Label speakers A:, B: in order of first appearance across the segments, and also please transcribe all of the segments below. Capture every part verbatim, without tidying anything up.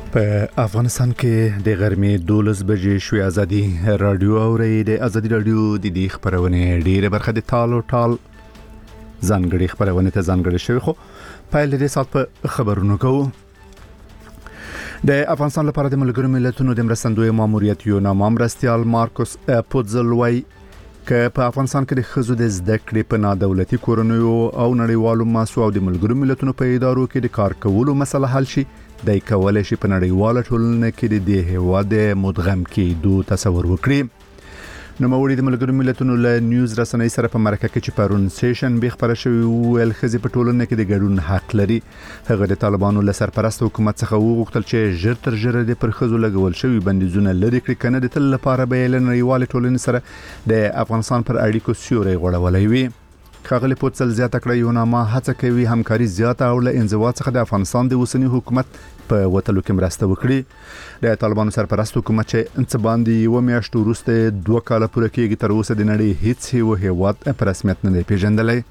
A: په افغانستان کې د غرمې دولس بجې شوې ازادي رادیو اوري د ازادي رادیو د دې خبرونه ډیره برخه د ټالو ټال ځانګړي خبرونه ته ځانګړي شوی خو په لدې سات په خبرونو کوو د افغانستان لپاره د ملګرو ملتونو د مرستندوی ماموریت یو نامرستيال مارکوس پوتزلوي که په افغانستان کې د خزو د زده کړې په نادولتي کورنیو او نړیوالو ماسو او د ملګرو ملتونو په ادارو کې د کار کولو مسله حل شي دای کولای شي په نړیواله ټولنه کې د دې هیواد مدغم کېدو تصور وکړي نو موري د ملګرو ملتونو له نیوز رسنۍ سره په مرکه کې چې پرون سیشن به خبره شوی ول خزي په ټولنه کې د ګډون حق لري هغه د طالبانو له سرپرست حکومت څخه وغوښتل چې ژر تر ژره د پرخزو لګول شوی بندیزونه لري کړي کنه د تل لپاره به له نړیواله ټولنې سره د افغانستان پر اړیکو سیوري غوړولای وي خاغلی پوتسل زیاته کړی یو نامه هڅه کوي همکاري زیاته او له انزوا څخه د افغانستان د اوسنی حکومت په وټلو کې مرسته وکړي د طالبانو سرپرست حکومت چې انت باندې و میاشتو وروسته دوه کاله پوره کېږي تر اوسه د نړۍ هیڅ هیو هیواد په رسمیت نه پیژندلای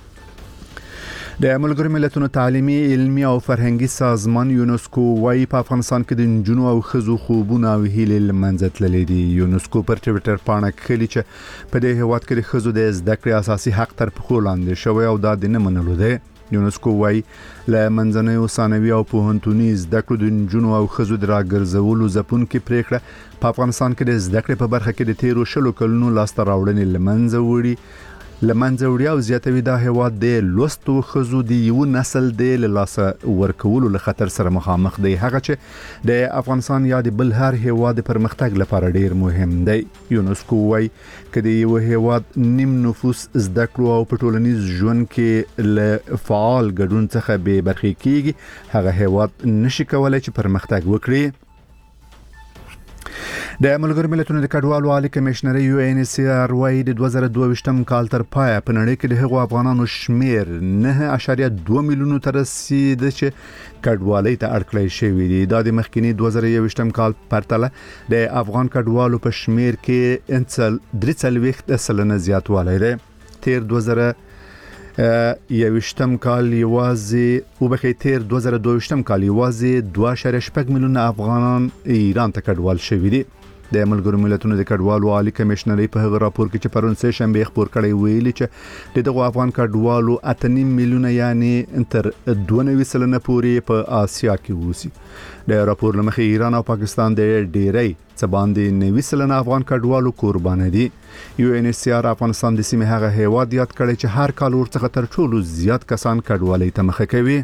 A: د ملګرو ملتونو تعلیمي علمي او فرهنګي سازمان یونسکو وايي په افغانستان کې د نجونو او خزو خوبونه او هیلې لمنځت للي دي یونسکو پر ټوئیټر باندې کلی چې په دې هیواد کې د خزو د زده کړې اساسي حق تر پخو لاندې شوی او دا د نه منلو دی یونسکو وايي ل منځنوي ثانوي او پوهنتوني زده کړو د نجونو او خزو د راګرځولو ځپون کې پریکړه په افغانستان کې د زده کړې په برخه کې د تیرو شلو کلونو لاسته راوړنې لمنځه وړي لمنځه وړي او زیاتوي د هیواد د لوستو خزو د یو نسل د لاسه ورکولو له خطر سره مخامخ دی هغه چې د افغانستان یا د بل هر هیواد پرمختګ لپاره ډیر مهم دی یونسکو وايي کله یو هیواد نیم نفوس زده کړو او په ټولنیز ژوند کې له فعال ګډون څخه به برخې کیږي هغه هیواد نشي کولای چې پرمختګ وکړي د ملګرو ملتونو د کډوالو عالی کمشنر یو ان سی ار وايي د دوه زره دوه ویشتم کال تر پای په نړۍ کې د هغو افغانانو شمیر نه اعشاریه دوه میلیونو تر رسیدي چې کډوالۍ ته اړکړی شوی دی د مخکینی دوه زره یو ویشتم کال پرتله د افغان کډوالو په شمیر کې انسل درې څلوېښت سلنه زیاتوالی دی تیر دوه زره یوشتم کال یوازې او بخې تیر دوه زره دوه ویشتم کال یوازې دوه اعشاریه شپږ میلیونه افغانان ایران ته کډوال شوي دي د ملګرو ملتونو د کډوالو عالی کمشنر په هغه راپور کې چې پرون سه شنبه خبر کړی ویلي چې دغه افغان کډوالو اته نیم میلیونه یعنی تر دوه نوي سلنه پورې په آسیا کې وسی د راپور لمخې ایران او پاکستان د ډیری څه باندې نوي سلنه افغان کډوالو قربان دي یو ان سی ار افغانستان د سیمه هغه هیواد یاد کړی چې هر کال ورڅخه تر ټولو زیات کسان کډوالۍ ته مخه کوي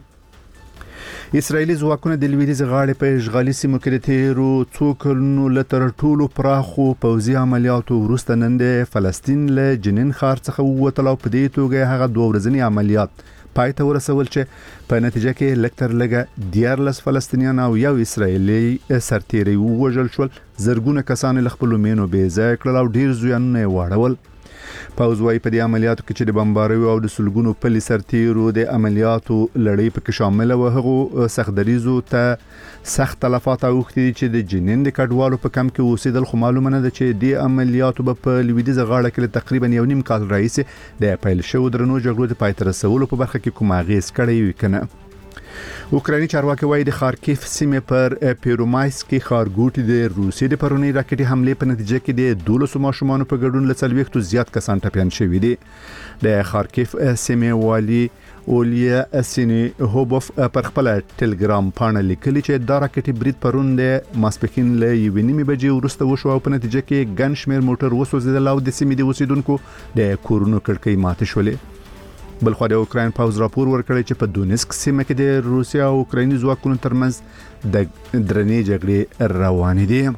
A: اسرایلی ځواکونه د لویدیځ غاړې په اشغالي سیمو کې د تیرو څو کلونو لتر ټولو پراخو پوځي عملیاتو وروسته نن د فلسطین له جنین ښار څخه ووتل او په دې توګه هغه دوه ورځنی عملیات پای ته ورسول چې په نتیجه کې لکتر لګه دیارلس فلسطینیان او یو اسرایلی سرتیری ووژل شول زرګونه کسان له خپل مینو بې ځای کړل او ډیر زیانونه واړول پاوز وايي په دې عملیاتو کې چې د بمباریو او د سلګونو پلي سرتیرو د عملیاتو لړۍ پکې شامل و هغه سختدریزو ته سخت تلفات اوختي چې د جنین د کډوالو په کم کې اوسېدل خو معلومه نه ده چې د عملیاتو په لویدیځ غاړه کې تقریبا یو نیم کال رئیس د پیل شو درنو جګړو د پای ته رسولو په برخه کې کوم اغیز کړی وي کنه اوکراني چارواکي وايي د خارکیف سیمه پر پیرومایس کې خارګوټي د روسي د پرونی راکټي حمله په نتیجه کې د دولسو ماشومان په ګډون له څلويختو زیات کسان ټپيان شوي دي د خارکیف سیمه والی اولیا اسینی هوبوف پر خپل ټلګرام باندې لیکلي چې دا راکټي برید پرون د ماسپخین له یو نیمه بجې وروسته وشو او په نتیجه کې ګن شمیر موټر وسوځیدل او د سیمې د اوسیدونکو د کورونو کړکۍ ماته شولې بلخو د اوکراین پاوز راپور ورکړی چې په دونیسک سیمه کې د روسیا او اوکرایني ځواکونو ترمنځ د درنې جګړې روانې دي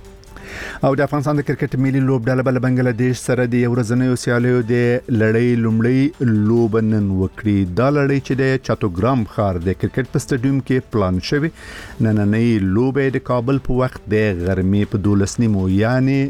A: او د افغانستان د کرکټ ملي لوبډله بل بنگلاديش سره د ورځنیو سیالیو د لړۍ لومړی لوب نن وکړي دا لړۍ چې د چاتوګرام ښار د کرکټ په سټډیوم کې پلان شوی نننۍ لوب د کابل په وخت د غرمې په دولس نیمو یعنی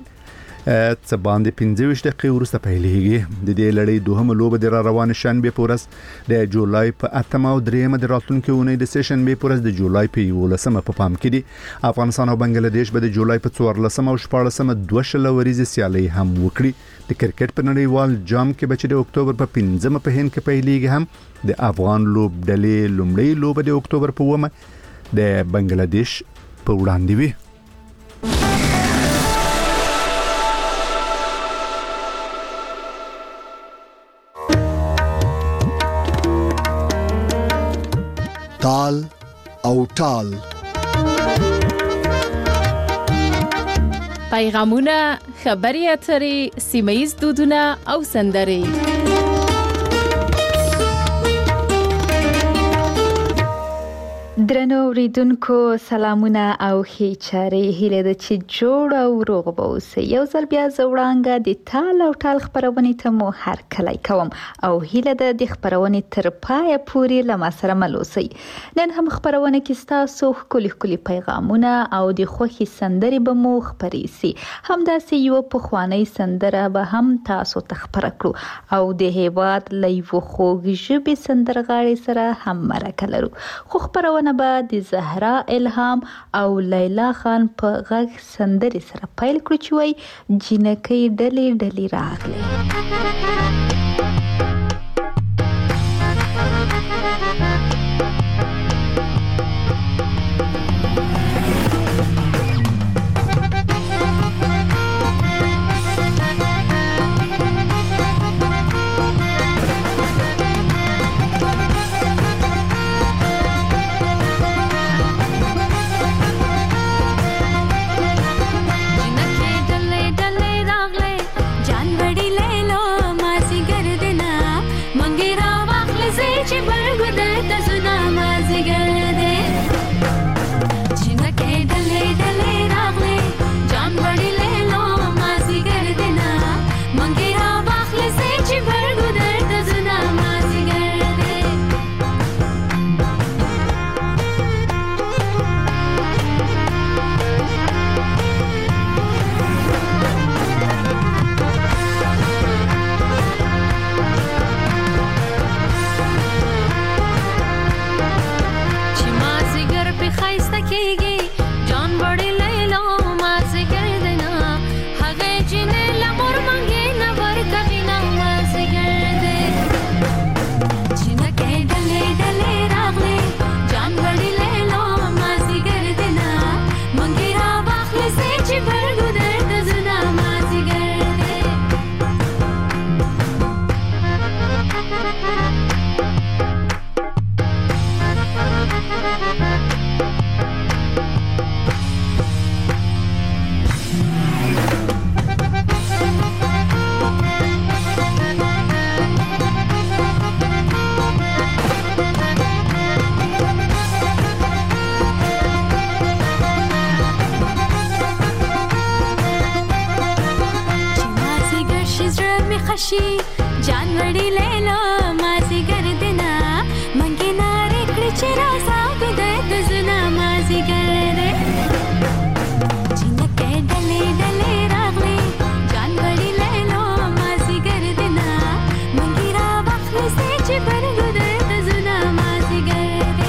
A: څه باندې پنځه ویشت دقیقې وروسته پیلېږي د دې لړۍ دوهمه لوبه د را روان شنبه په ورځ د جولای په اتمه او دریمه د راتلونکي اونۍ د شنبه په ورځ د جولای په یولسمه په پام کې دي افغانستان او بنگلاديش به د جولای په څوارلسمه او شپاړلسمه دوه شل ورځې سیالي هم وکړي د کرکټ په نړیوال جام کې بچ د اکتوبر په پنځمه په هند کې پیلېږي هم د افغان لوبډلې لومړی لوبه د اکتوبر په اوومه د بنگلاديش په وړاندې وي.
B: تال او ټال
C: پیغامونه، خبري اترې، سیمه‌ییز دودونه او سندرې.
D: درنو اوریدونکو سلامونه او ښې چارې، هیله ده چې جوړ او روغ به اوسئ. یو ځل بیا زه وړانګه د تال او ټال خپرونې ته مو هرکلی کوم او هیله ده د خپرونې تر پایه پورې له ما سره مل اوسئ. نن هم خپرونه کې ستاسو ښکلي ښکلي پیغامونه او د خوښې سندرې به مو خپرې سي. همداسې یوه پخوانۍ سندره به هم تاسو ته خپره کړو او د هېواد له یوه خوږ ژبې سندرغاړې سره هم مرکه لرو. خو خپرونه به د زهرا الهام او لیلا خان په غږ سندرې سره پیل کړو چې وایي جینکۍ ډلې ډلې راغلې.
E: जानवड़ी ले लो मासी कर देना मंगे नारे कृचरा साग दे तुझना मासी कर दे जिनके डले डले रागले जानवड़ी ले लो मासी कर देना मंगीरा बखले से चिपर गुदे तुझना मासी कर दे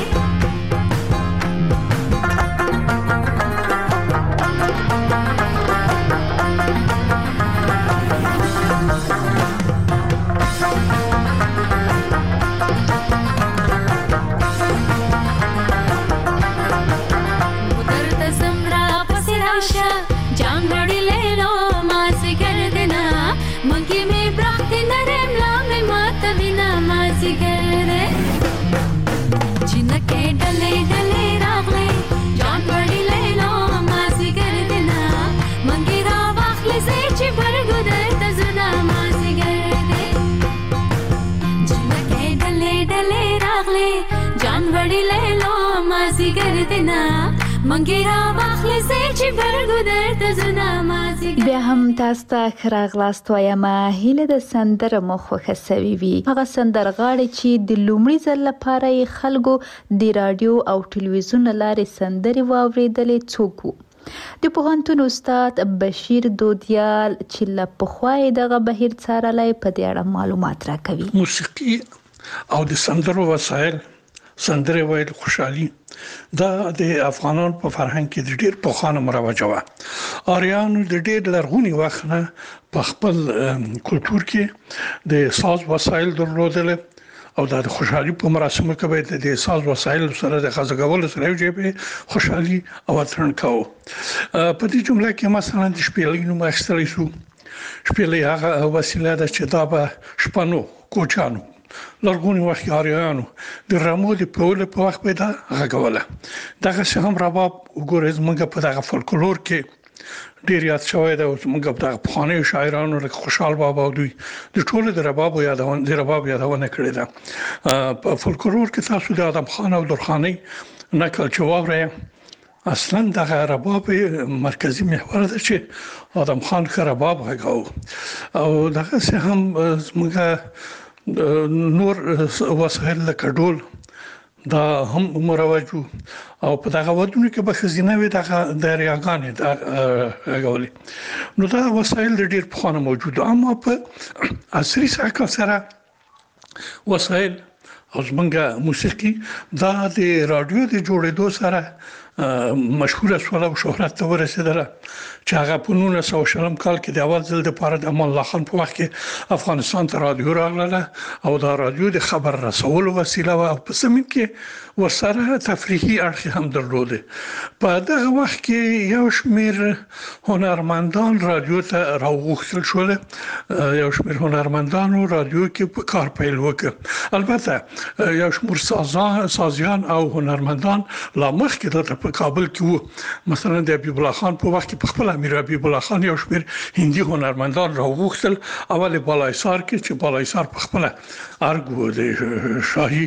E: जानवड़ी ले लो मासी कर देना मंगी में ब्राह्ते नरम लामे मात बिना मासी कर दे जिनके डले डले रागले जानवड़ी ले लो मासी कर देना मंगी रावाखले से चिपर गुदर तजुना मासी कर दे जिनके डले डले रागले जानवड़ी ले लो मासी कर देना
D: بیا هم تاسو ته راغلاست وایم. هیله د سندره مو خوښه سوي وي. هغه سندرغاړي چې د لومړي ځل لپاره خلکو د رادیو او ټلویزیون لارې سندري واوریدلې څوک وو؟ د پوهنتون استاد بشیر دودیال چې له پخوا دغه بهیر څارلای په دې اړه معلومات راکوي.
F: موسیقي او د سندرو وسایل سندره وایل خوشحالي دا د افغانانو په فرهنګ کې د ډېر پخوانه مروجه و. آریانو د ډېر لرغوني وخت نه په خپل کلچر کې د ساز وسایل درلودل او د خوشحالي په مراسمو کې به د ساز وسایل سره د غزګول سره یو جيبه خوشحالي او ترن کاو په دې جمله کې مثلا د شپېلې نوم اخیستل شو شپېلې هغه وسیله ده چې دا به شپنو کوچانو لرغونی وخت یاریانو د رمو د پول په وخت به دا غږوله دغه څه هم رباب وګورئ موږ په دغه فولکلور کې ډیر یاد شوی دا موږ په پخواني شاعرانو لکه خوشحال بابا دوی د ټولو د رباب یادونه د رباب یادونه کړې ده په فولکلور کې تاسو د آدم خان او درخاني نقل چوابره اصلا دغه رباب مرکزی محور ده چې آدم خان خرباب غږاو او دغه څه هم موږ نور وسایل لکه ډول دا هم مروجو او په دغه ودونه کې به خزینه وي دغه د ریاګانې د غولي نو دا وسایل ډېر په خانه موجود اما په عصري ساکه سره وسایل او زمونږه موسیقي دا د رادیو د جوړېدو سره مشهوره شوه او شهرت ته ورسېدله چې هغه په نولس سوه شلم کال کې د اول ځل لپاره د امان الله خان په وخت کې افغانستان ته رادیو راغله او دا رادیو د خبر رسولو وسیله وه او په زمین کې ورسره تفریحي اړخ هم درلوده په دغه وخت کې یو شمېر هنرمندان رادیو ته راوغوښتل شول یو شمېر هنرمندانو رادیو کې په کار پیل وکړ البته یو شمېر سازان سازیان او هنرمندان لا مخکې دلته په کابل کې وو مثلا د حبیب الله خان په وخت کې په خپل امیر حبیب الله خان یو شمېر هندي هنرمندان راوغوښتل اول بالایسار کې چې بالایسار په خپل ارګو د شاهي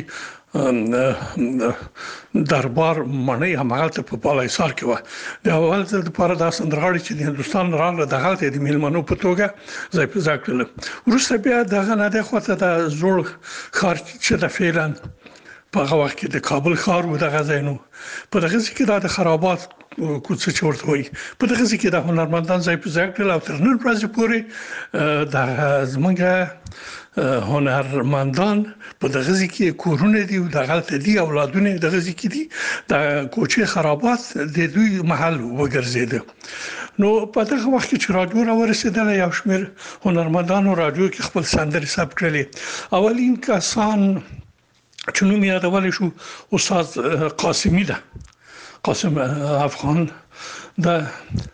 F: دربار معنی همغلته په بالایسار کې و د اول ځل لپاره د سندرغاړي چې د هندستان راغله د غلطه د میلمنو په توګه ځای په ځای کړل وروسته بیا دغه نه د خوته د زوړ خار چې د فعلن په هغه وخت کې د کابل ښار و دغه ځای نو په دغه ځای کې د خرابات کوڅه چې ورته وایي په دغه ځای کې د هنرمندان ځای په ځای کړل او تر نن ورځې پورې د زمونږ هنرمندان په دغه ځای کې کورونه دي او د غلطه دي اولادونه دغه ځای کې دي د کوڅې خرابات د دوی محل وګرځیده نو په دغه وخت کې چې رادیو را ورسېدله یو شمېر هنرمندانو رادیو کې خپل سندرې ثبت کړلې اولین کسان چې نوم یادولی شو استاد قاسمی ده قاسم افغان د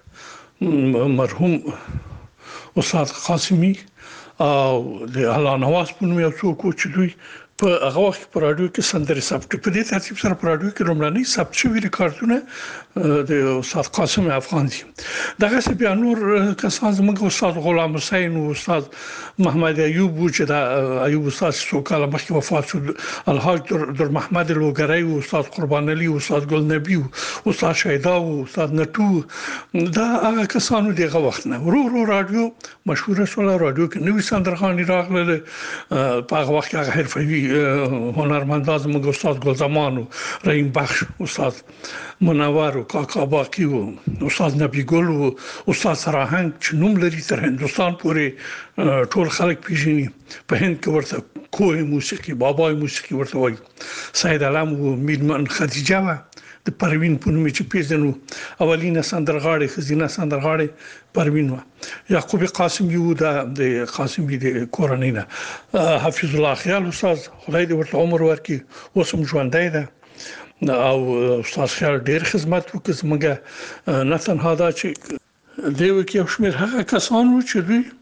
F: مرحوم استاد قاسمی او د الله نواز په نوم یو څوک چې دوی په هغه وخت په رادیو کې سندرې ثبت په دې ترتیب سره په رادیو کې لومړني ثبت شوي ریکارډونه د استاد قاسم افغان دي دغه څه بیا نور کسان زموږ استاد غلام حسین او استاد محمد ایوب چې د ایوب استاد څو کاله مخکې وفات شو الحاج در محمد لوګری او استاد قربان علي او استاد ګل نبی او استاد شیدا او استاد نټو دا هغه کسانو دغه وخت نه ورو ورو رادیو مشهور شول رادیو کې نوې سندرغاړي راغله په هغه وخت هغه حرفوي هنرمندان زموږ استاد ګلزمان او رحیم بخش استاد منور او کاکا باقی او استاد نبی ګل او استاد سراهنګ چې نوم لري تر هندستان پورې ټول خلک پیژني په هند کې ورته کوه موسیقي بابای موسیقي ورته وایي سید علم او میرمن خدیجه د پروین په نوم چې پیژنو اولینه سندرغاړي خزینه سندرغاړي پروین و یعقوب قاسم یو د قاسمی د کورنۍ نه حفیظ الله خیال استاد خدای دې ورته عمر ورکړي اوس هم ژوندی ده او استاد خیال ډېر خدمت وکړ زموږ نه تنها دا چې دیو کې یو شمېر هغه کسان وو چې دوی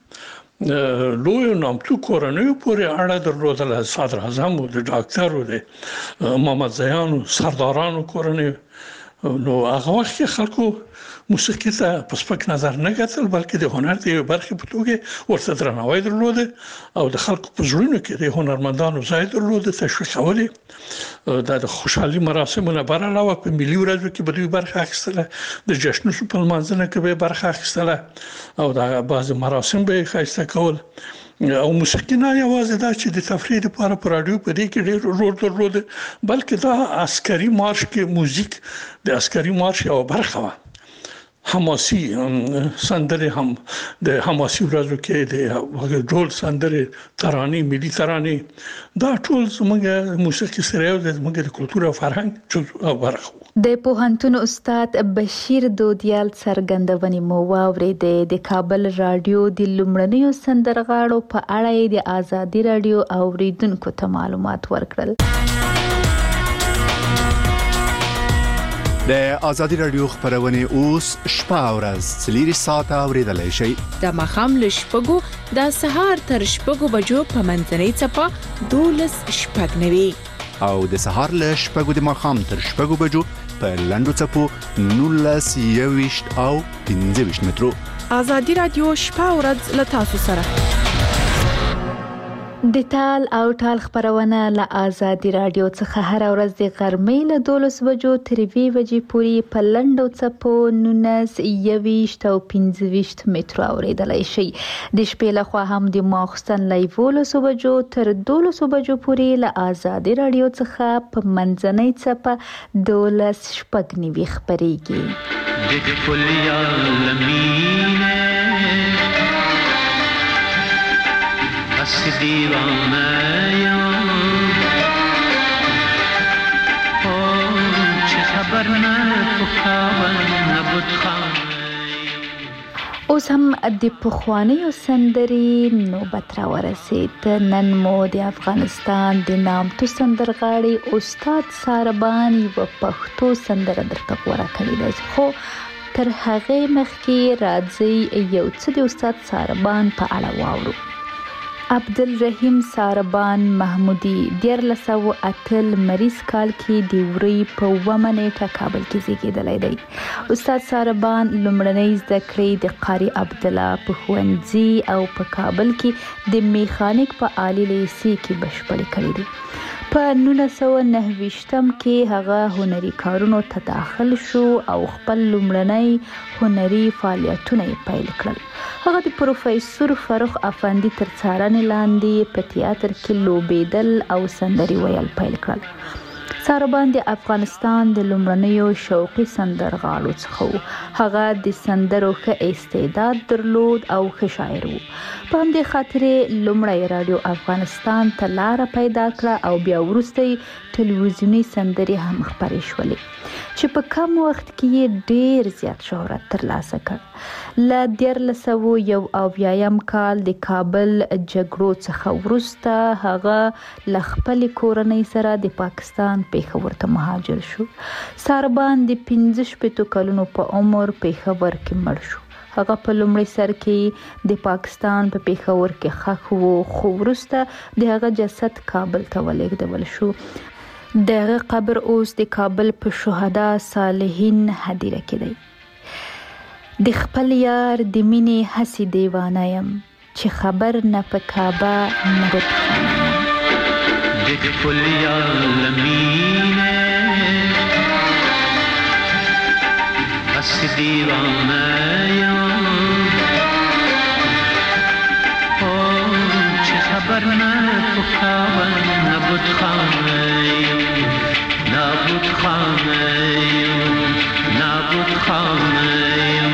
F: لوی نامتو کورنۍ پورې اړه درلودله صدر اعظم او د ډاکټر او د محمد زیان او سردارانو کورنۍ نو هغه وخت خلکو موسیقي ته په سپک نظر نه کتل بلکې د هنر د یو برخې په توګه ورته درناوی درلوده او د خلکو په زړونو کې د هنرمندانو ځای درلوده تشویقولې د خوشحالي مراسمونه بر علاوه په ملي ورځو کې به دوی برخه اخیستله د جشنونو په لمانځنه کې به برخه اخیستله او د بعض مراسم به ښایسته کول او موسیقي نه یوازې دا چې د تفریح لپاره په رادیو په دې کې ډېر رول درلوده بلکې دا عسکري مارش کې موزیک د عسکري مارش یو برخه وه حماسي سندره هم د حماسي ورځو کې د ډول سندره ترانې ملي ترانې دا ټول زموږ موسیقي سره یو زموږ د کلتور او فرهنګ او برخه
D: د پوهنتون استاد بشیر دودیال څرګندونې مو واورېدې. د کابل رادیو د لومړنیو سندرغاړو په اړه د آزادي رادیو اوریدونکو ته معلومات ورکړل.
A: د آزادي رادیو خبرونه اوس شپه او ورځ څلور ساعته اوریدلای شئ.
C: د ماښام له شپږو د سهار تر شپږو بجو په منځنۍ څپه دولس شپږ نوي
A: او د سهار له شپږو د ماښام تر شپږو بجو په لنډو څپو نولس یويشت او پنځه ویشت مترو.
C: آزادي رادیو شپه او ورځ له تاسو سره.
D: د تال او ټال خبرونه له آزادي رادیو څخه هر ورځ د غرمې له دولس بجو تر وی بجې پورې په لنډو څپو نولس یويشت او پنځه ویشت مترو اوریدلای شئ. د شپې له خوا هم د ماخستن له یولس بجو تر دولس بجو پورې له آزادي رادیو څخه په منځنۍ څپه دولس شپږ نوي خبرېږي.
G: د کلیا لمینه بس دیوانه یم او چه خبر نه پکاون نبود خانه.
D: اوس هم د پخوانیو سندرې نوبت را ورسید. نن مو د افغانستان د نامتو سندرغاړي استاد ساربان یو پښتو سندره درته غوړه کړې ده، خو تر هغې مخکې راځئ یو څه د استاد ساربان په اړه واورو. عبدالرحیم ساربان محمودی دیارلس سوه اته لمریز کال کې د وری په اوومه نیټه کابل کې زیږیدلی دی. استاد ساربان لومړنۍ زده کړې د قاري عبدالله په ښوونځي او په کابل کې د میخانیک په عالي لیسې کې بشپړې کړې دي. په نولس سوه نهه ویشتم کې هغه هنري کارونو ته داخل شو او خپل لومړنۍ هنري فعالیتونه یې پیل کړل. هغه د پروفیسور فاروق افندي تر څارنې لاندې په تیاتر کې لوبېدل او سندرې ویل پیل کړل. ساربان د افغانستان د لومړنیو شوقي سندرغاړو څخه و. هغه د سندرو ښه استعداد درلود او ښه شاعر و. په همدې خاطر لومړی رادیو افغانستان ته لاره پیدا کړه او بیا وروسته ټلویزیوني سندرې هم خپرې شولې چې په کم وخت کې یې ډیر زیات شهرت ترلاسه کړ. له دیارلس سوه یو اویایم کال د کابل جګړو څخه وروسته هغه له خپلې کورنۍ سره د پاکستان پېښور ته مهاجر شو. ساربان د پنځه شپېتو کلونو په عمر پېښور کې مړ شو. هغه په لومړي سر کې د پاکستان په پېښور کې ښخ و، خو وروسته د هغه جسد کابل ته ولېږدول شو. د هغه قبر اوس د کابل په شهدا صالحین هدیره کې دی. د خپل یار د مینې هسې دیوانه یم چې خبر نه په کعبه نه بتخانه یم.
G: د خپل یار لمینه هسې دیوانه یم او چې خبر نه په کعبه نه بتخانه یم نه بتخانه یم نه بتخانه یم.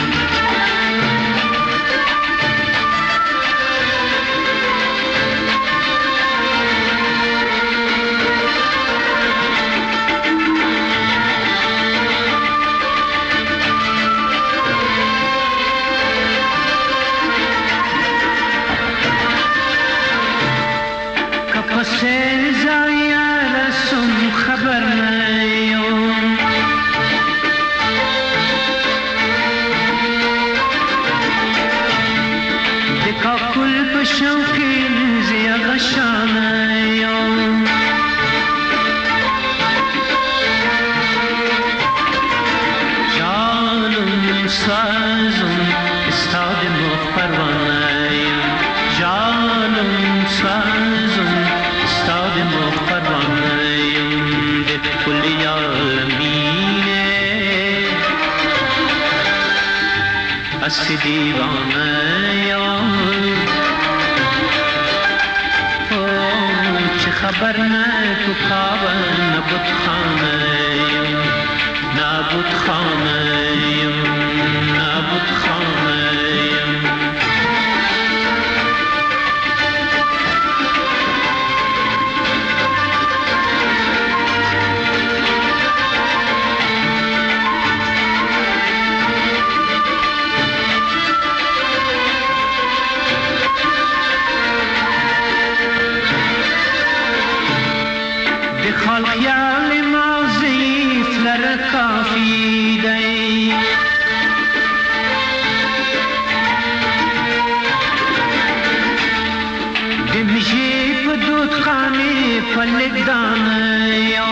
G: हंस दीवाना ओ खबर न तू खावा नबुत खाना नबुत खाना والخيال ما ضعيف لره کافی دی دمشي په دود خانه فلک دانه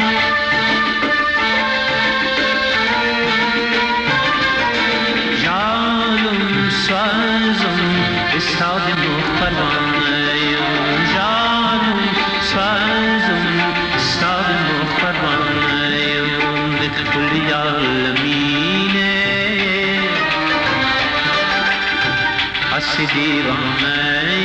G: جانم سازم استاد مخبرانه جانم سازم استاد مخبرانه لكل العالمين اسدي رانه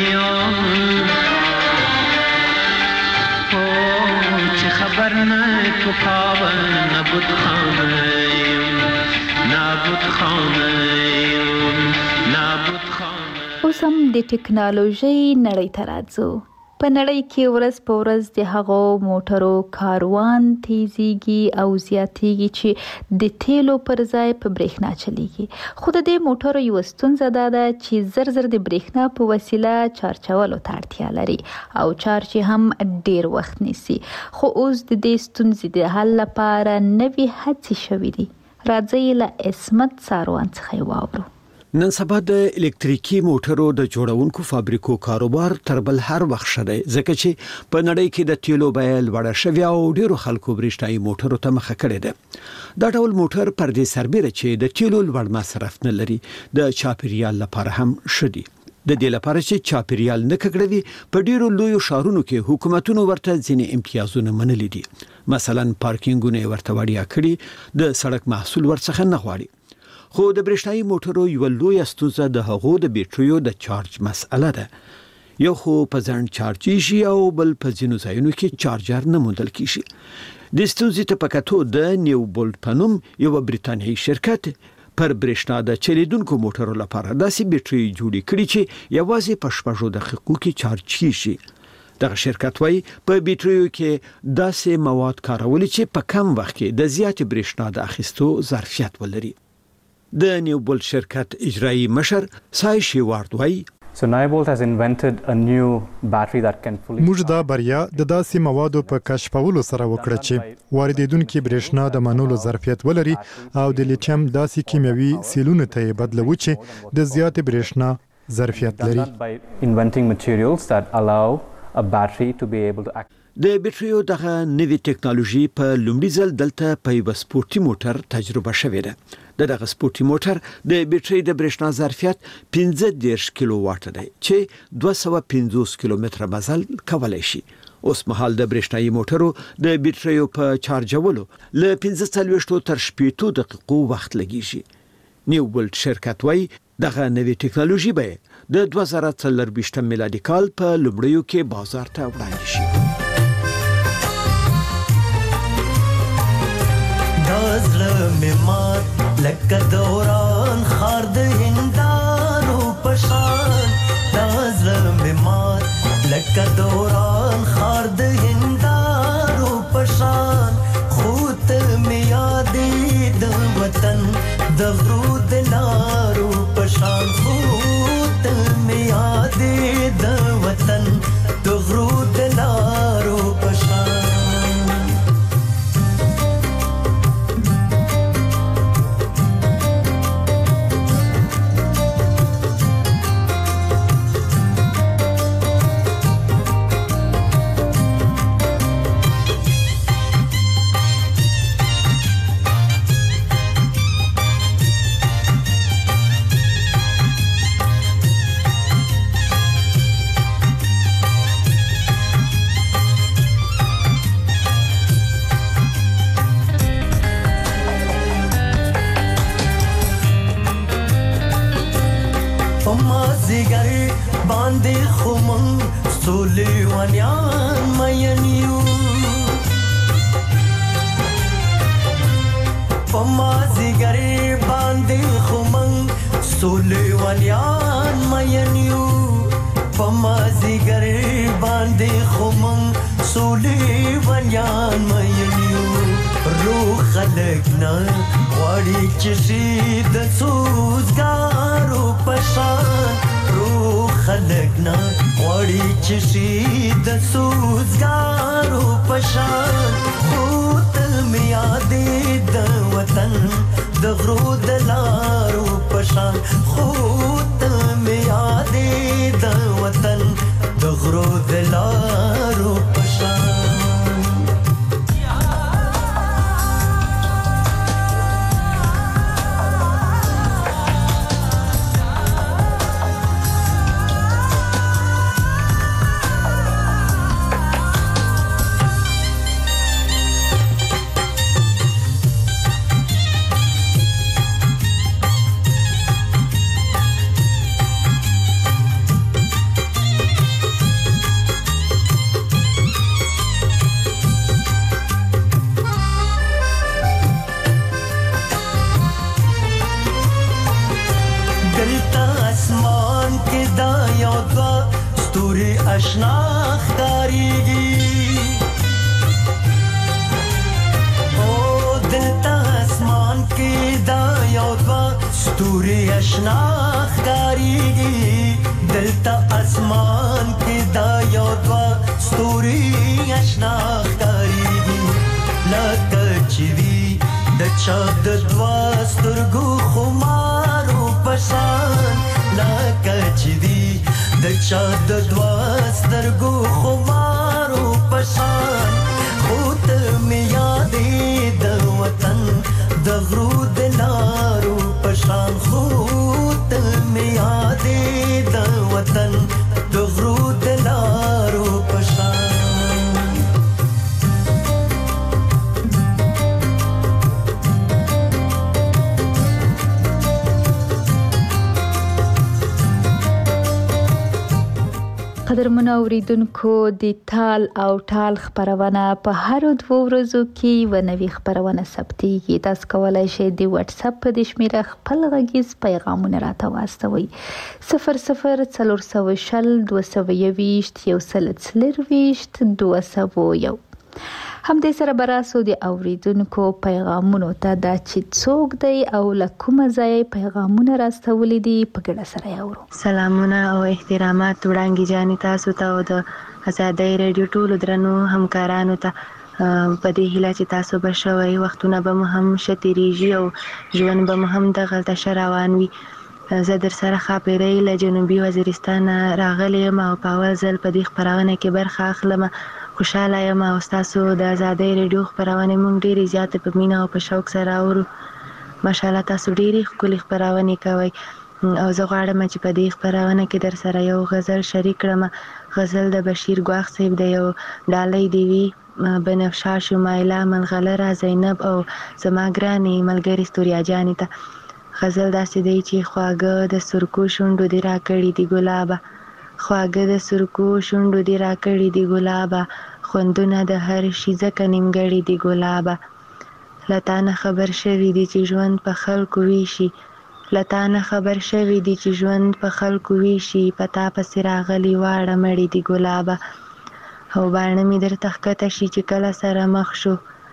G: خبر نه تو کاوه نبود خانه نبود خانه نبود خانه.
D: اوس هم د ټکنالوژي نړۍ ته راځو. په نړۍ کې ورځ په ورځ د هغو موټرو کاروان تیزیږي او زیاتیږي چې د تیلو پر ځای په برېښنا چلیږي. خو د دې موټرو یو ستونزه دا ده چې زر زر د برېښنا په وسیله چارجولو ته اړتیا لري او چارج هم ډیر وخت نیسي. خو اوس د دې ستونزې د حل لپاره نوې هڅې شوې دي. راځئ له عصمت ساروان څخه واورو.
H: نن سبا د الکتریکي موټرو د جوړونکو فابریکو کاروبار تر بل هر وخت شته ځکه چې په نړۍ کې د تیلو بیه لوړه شوې او ډیرو خلکو برېښنايي موټرو ته مخه کړې ده. دا ډول موټر پر دې سربېره چې د تیلو لوړ مصرف نه لري د چاپیریال لپاره هم شدي. د دې لپاره چې چاپیریال نه ککړوي په ډیرو لویو ښارونو کې حکومتونو ورته ځینې امتیازونه منلي دي. مثلا پارکینګونه ورته وړیا کړي د سړک محصول ورڅخه نه غواړي. خو د برېښنايي موټرو یو لوی ستونزه د هغو د بیټریو د چارج مسئله ده. یو خو په ځان چارج شي او بل په ځینو ځایونو کې چارجر نه موندل کیږي. د ستونزې ته پکاتو د نیو بولټ پنوم یو بریتانیایی شرکت پر برېښنا د چلیدونکو موټرو لپاره داسې بیټری جوړې کړي چې یوازې په شپږو دقیقو کې چارج کیږي. دغه شرکت وايي په بیټریو کې داسې مواد کارول چې په کم وخت کې د زیات برېښنا د اخیستو ظرفیت ولري. د نیو بولټ شرکت اجرایی مشر سای شیوارد وايي
I: So Nyobolt has invented a new battery that can fully
J: موږ دا بریا د داسې موادو په کشفولو سره وکړه چې واردېدونکي برېښنا د منلو ظرفیت ولري او د لیتیم داسې کیمیاوي سیلونو ته بدلوي چې د زیات برېښنا ظرفیت لري.
I: by inventing materials that allow a battery to be able to act.
H: د بیټریو دغه نوې ټکنالوژي په لومړي ځل دلته په یو سپورتي موټر تجربه شوې ده. د دغه سپورتي موټر د بیټری د برېښنا ظرفیت پنځه دېرش کیلو واټ دی چې دوه سوه پنځوس کیلومتره مزل کولای شي. اوس مهال د برېښنايي موټرو د بیټریو په چارجولو له پنځه څلوېښت تر شپېتو دقیقو وخت لګیږي. نیو بولټ شرکت وايي دغه نوې ټکنالوژي به د دوه زره څلرویشتم میلادي کال په لومړیو کې بازار ته وړاندې شي.
K: دازله میمات لکه دوران خار د هندارو پشان دازله میمات لکه دوران خار د هندارو پشان خود می یادې د وطن د غرو د لارو پشان خود می یادې د وطن د غرو د لارو پشان باندې خمن سولې ونیان مېنیو پما زیګری باندې خمن سولې ونیان مېنیو پما زیګری باندې خمن سولې ونیان مېنیو روح خلقنا وړي چې د سوزګارو پشان روح خلک نه غواړي چې شي د سوزګارو په شان خو تل مې یادې د وطن د غرو د لارو په شان خو تل مې یادې د وطن د غرو د لارو په شان اشنا ښکاریږي او دلته اسمان کې دا یو دوه ستوري اشنا ښکاریږي دلته اسمان کې دا یو دوه ستوري اشنا ښکاریږي لکه چې وي د چا د دوه سترګو خمارو په شان لکه چې وي د چا د دوه سترګو خمارو په شان خو ته مې یادې د وطن د غرو د لارو په شان خو ته مې یادې د وطن د غرو د لارو په شان
D: قدرمنو اوریدونکو د تال او ټال خبرونه په هر دوه ورځو کې و نوې خبرونه ثبتېږي. تاسو کولای شئ د واتس اپ په شمیره خپل غږیز پیغامونه راته واستوئ صفر صفر څلور سوه شل دوه سوه یوویشت یو سل څلرویشت دوه سوه یو. همدې سره براسو د اوریدونکو پیغامونو ته دا چې څوک دی او له کومه ځای پیغامونه راستولي دي په ګډه سره یاورو.
L: سلامونه او احترامات وړاندې جانې تاسو ته او د آزادۍ رادیو ټولو درنو همکارانو ته په دې هیله چې تاسو به شوئ وختونه به مو هم ښه تېرېږي او ژوند به مو هم دغلته ښه روان وي. زه در سره ښاپیرۍ له جنوبي وزیرستان راغلی یم او په اول ځل په دې خپرونه کې برخه اخلم. خوشاله یم او ستاسو د آزادۍ رادیو خپرونې مونږ ډېرې زیاتې په مینه او په شوق سره اورو. ماشاءالله تاسو ډېرې ښکلې خپرونې کوئ او زه غواړم چې په دې خپرونه کې در سره یو غزل شریک کړم. غزل د بشیر ګواښ صاحب د یو ډالۍ دی وي بنفشه شمایله ملغلره زینب او زما ګرانې ملګرې ستوریا جانې ته. غزل داسې دی چې خواږه د سرکو شونډو دې راکړي دي ګلابه خواږه د سرکو شونډو دې راکړي دي ګلابه خوندونه د هر شي ځکه نیمګړي دي ګلابه له تا نه خبر شوي دي چې ژوند په خلکو ویشي له تا نه خبر شوي دي چې ژوند په خلکو ویشي په تا پسې راغلي واړه مړي دي ګلابه او باڼه مې درته ښکته شي چې کله سره مخ شو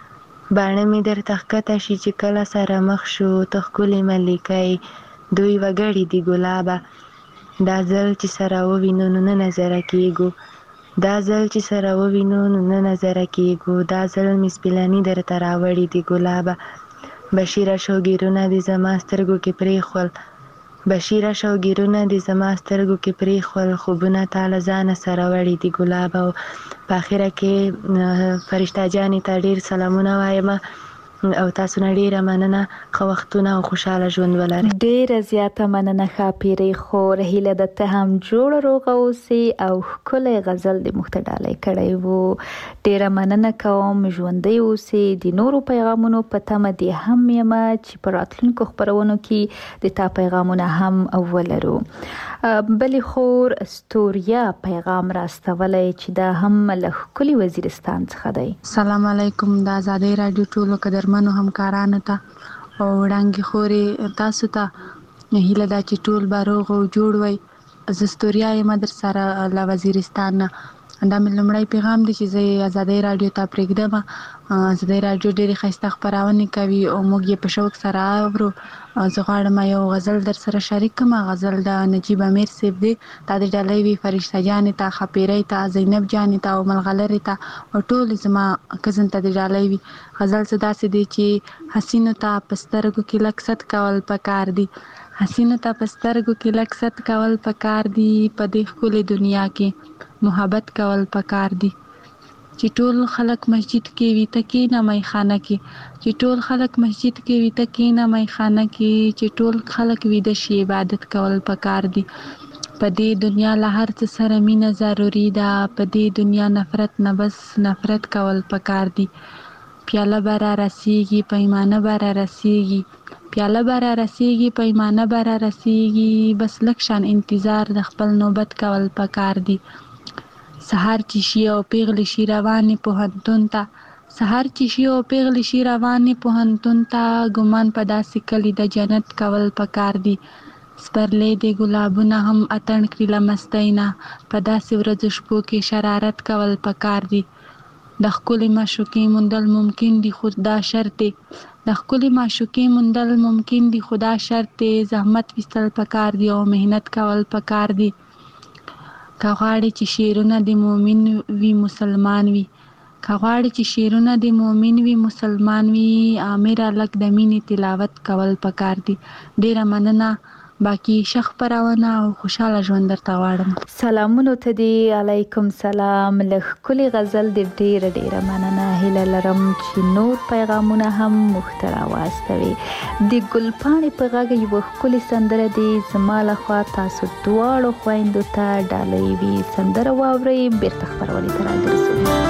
L: باڼه مې درته ښکته شي چې کله سره مخ شو ته ښکلې ملیکۍ دوی وګړي دي ګلابه دا ځل چې سره ووینو نو نه نظره کېږو دا ځل چې سره ووینو نو نه نظره کېږو دا ځل مې سپیلني درته راوړي دي ګلابه بشیره شوګیرونه دې زما سترګو کې پرېښول بشیره شوګیرونه دې زما سترګو کې پرېښول خوبونه تا له ځانه سره وړي دي ګلابه او په اخره کې فرشته جانې ته ډېر سلامونه وایم او تاسو نه ډیره مننه خو وختونه او خوشاله ژوند ولرئ.
D: ډیره زیاته مننه ښاپیرۍ خو هیله ده ته هم جوړه روغه اوسې او ښکلی غزل دې موږ ته ډالۍ کړی وو. ډیره مننه کوم ژوندی اوسې د نورو پیغامونو په تمه دې هم یم چې په راتلونکو خپرونو کې د تا پیغامونه هم ولرو. بلې خور ستوریا پیغام راستولی چې دا هم له ښکلي وزیرستان څخه دی.
M: سلام علیکم د آزادۍ رادیو ټولو قدرمنو همکارانو ته او وړانګې خورې تاسو ته هیله ده چې ټول به روغ او جوړ وئ. زه ستوریا یم در سره له وزیرستان نه دا مې لومړی پیغام دی چې زه ازادۍ راډیو ته پرېږدم. ازادۍ راډیو ډېرې ښایسته خپرونې کوي او موږ یې په شوق سره اورو. زه غواړم یو غزل در سره شریک کړم. غزل د نجیب امیر صاحب دی. دا د ډالۍ وي فرشته جانې ته، خپیرۍ ته، زینب جانې ته او ملغلرې ته او ټول زما کزن ته د ډالۍ وي. غزل څه داسې دی چې حسینو ته په سترګو کې لږ ست کول پکار دي، حسینو ته په سترګو کې لږ ست کول پکار دي، په دې ښکلې دنیا کې محبت کول پکار دي. چې ټول خلک مسجد کې وي ته کېنه میخانه کې، چې ټول خلک مسجد کې وي ته کېنه میخانه کې، چې ټول خلک ویده شي عبادت کول پکار دي. په دې دنیا له هر څه سره مینه ضروري ده، په دې دنیا نفرت نه بس نفرت کول پکار دي. پیاله به را رسیږي پیمانه به را رسیږي، پیاله به را رسیږي پیمانه به را رسیږي، بس لږ شان انتظار د خپل نوبت کول پکار دي. سهار چې شي او پیغلې شي روانې پوهنتون ته، سهار چې شي او پیغلې شي روانې پوهنتون ته، ګمان په داسې کلي د جنت کول پکار دي. سپرلی د ګلابونه هم اتڼ کړي له مستۍ نه، په داسې ورځو شپو کې شرارت کول پکار دي. د ښکلې معشوقې موندل ممکن دي خو دا شرط دی، د ښکلې معشوقې موندل ممکن دي خو دا شرط دی، زحمت ویستل پکار دي او محنت کول پکار دي. که غواړې چې شعرونه د مؤمن وي مسلمان وي، که غواړې چې شعرونه د مؤمن وي مسلمان وي، امره لږ د مینې تلاوت کول پکار دي. ډیره مننه. باقي شخ پرونه او خوشاله ژوند درته غواړم.
D: سلامونو ته دی. علیکم سلام. له ښکلي غزل د ډیره ډیره مننه. هیله لرم چې نور پیغامونه هم موږ ته راواستوي. د ګلپاڼې په غږ یوه ښکلې سندره دی. زما لخوا تاسو دواړو خویندو ته ډالۍ وي. سندره واورئ، بیرته خپرونې ته راګرځو.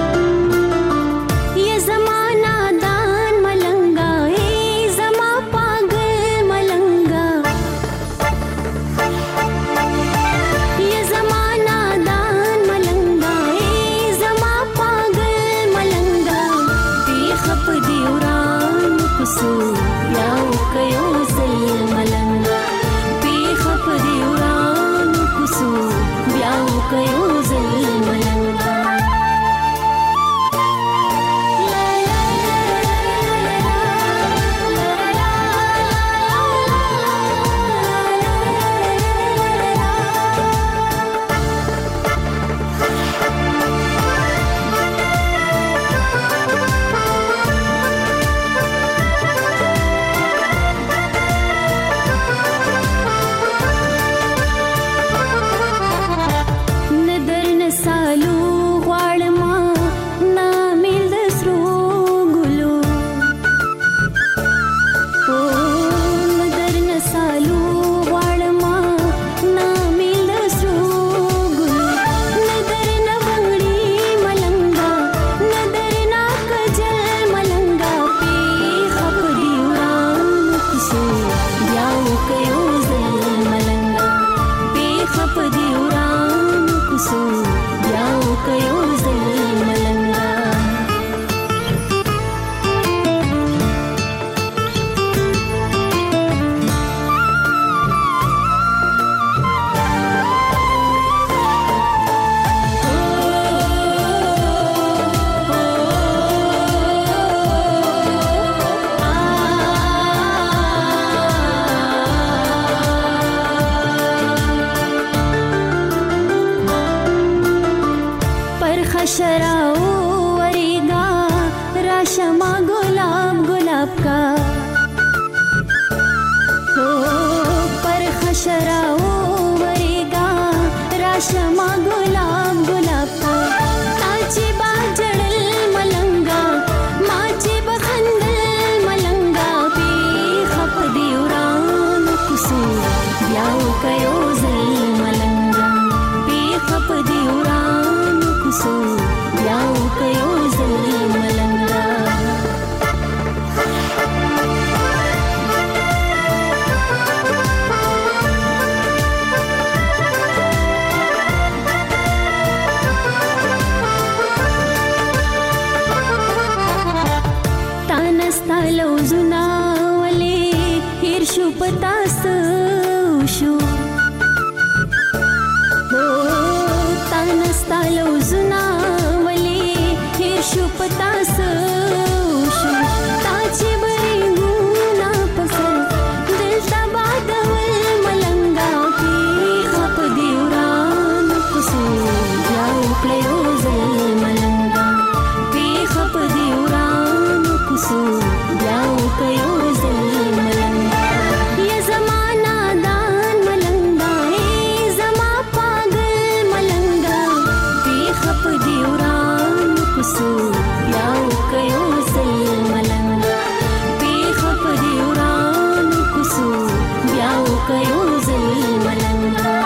E: شو پتا سو شو تا چې بریګونا پسر دلتا بادول ملنګا کې خپ دیوران کوسو بیا وکړو زل ملنګا کې خپ دیوران کوسو بیا وکړو زل ملنګا یا زمانہ دان ملنګا ای زما پاگل ملنګا کې خپ دیوران کوسو بیا وکړو زل ملنګا کې خپ دیوران کوسو بیا وکړو زل ملنګا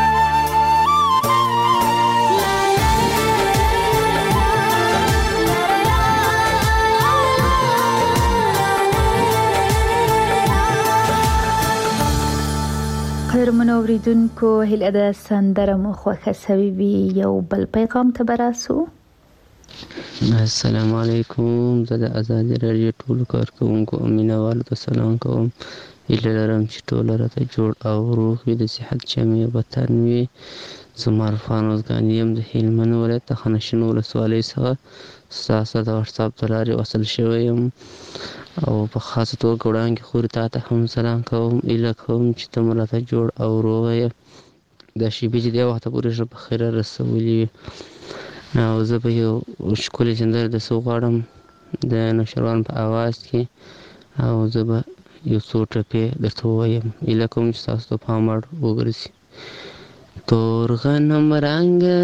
D: قدرمنو اوریدونکو هیله ده سندره مو خوښه سوي وي. یو بل پیغام ته براسو.
N: السلام علیکم. زه د ازادي راډیو ټولو کارکوونکو او مینوالو ته سلام کوم. هیله لرم چې ټول راته جوړ او روغ وي، د صحت جامې وطن وي. زما عرفان اوزګاني یم د هلمند ولایت د خانشین ولسوالۍ څخه ستاسو سره د واتساپ د لارې وصل شوی یم او په خاصه توګه وړاندې خورې تا ته هم سلام کوم. هیله کوم چې ته مو راته جوړ او روغ یې. دا شیبې چې دې وخته پورې ښه په خیره رسولي وي. او زه به یو ښکلې سندره درڅه وغواړم د نوشروان په اواز کې، او زه به یو څو ټپې درته ووایم. هیله کوم چې ستاسو ته پام وړ وګرځي. تور غنم رنګه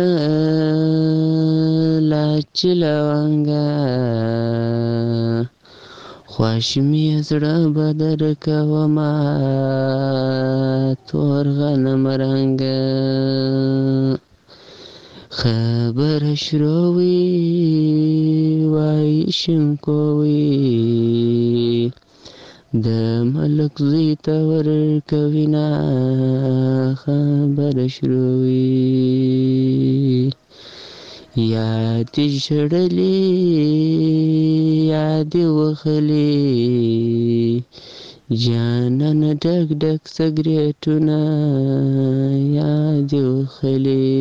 N: لاچ لونګه خوښ مې زړه به درکومه، تور غنم رنګه خبره شروي وایي شنکوي د ملک زوی ته ورکوینه خبره شروي یادې ژړلې یادې وخلې جانانه ډک ډک سګریټونه یادې وخلې.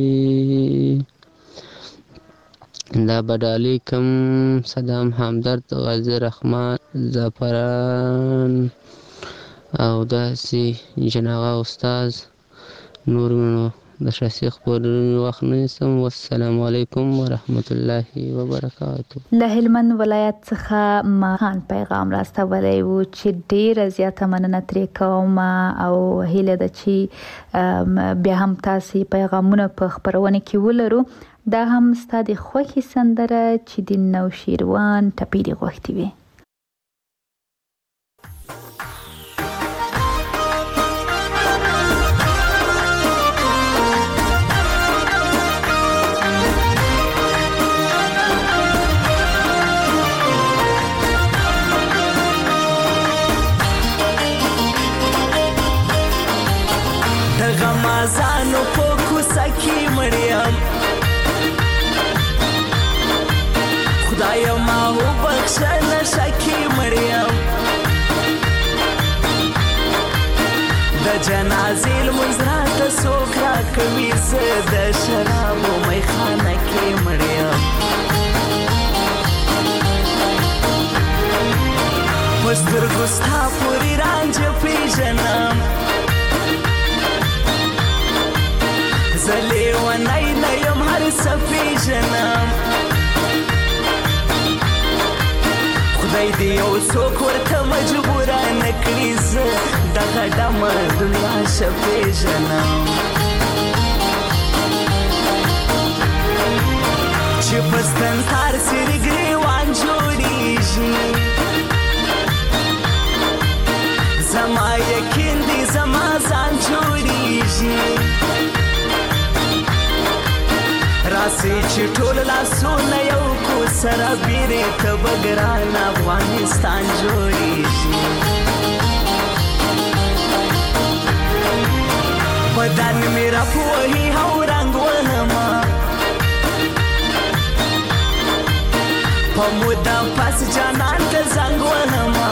N: دا بډالي کم صدام همدرد غازي رحمان زعفران او داسې جناغه استاد نور منو د شخصي خبرونو وخت نه نیسم. والسلام علیکم ورحمت الله وبرکاته.
D: له هلمند ولایت څخه ماهان پیغام راستولی و چې ډیره زیاته مننه ترې کوم او هیله ده چې بیا هم تاسې پیغامونه په خپرونه کې ولرو. دا هم ستا د خوښې سندره چې د نوشیروان ټپې دې غوښتې وي.
K: د غمازانو په کوڅه کې مړیم خدایا ما وبخښه نشه کې مړیم د جنازې لمونځ راته څوک راکوي زه د شرابو میخانه کې مړیم په سترګو ستا پورې رانجه پېژنم زه لیونی نه یم هر څه پېژنم خدای دې یو څوک ورته مجبوره نه کړي زه دغه ډمه دنیا ښه پېژنم چې په ستنتار څېرې ګرېوان جوړېږي زما یقین دی زما ځان جوړېږي راسي چې ټول لاسونه یو کو سره بیرې ته به ګران افغانستان جوړېږي بدن مې راپوهي او رنګ وهمه په موده پس جانان ته زنګ وهمه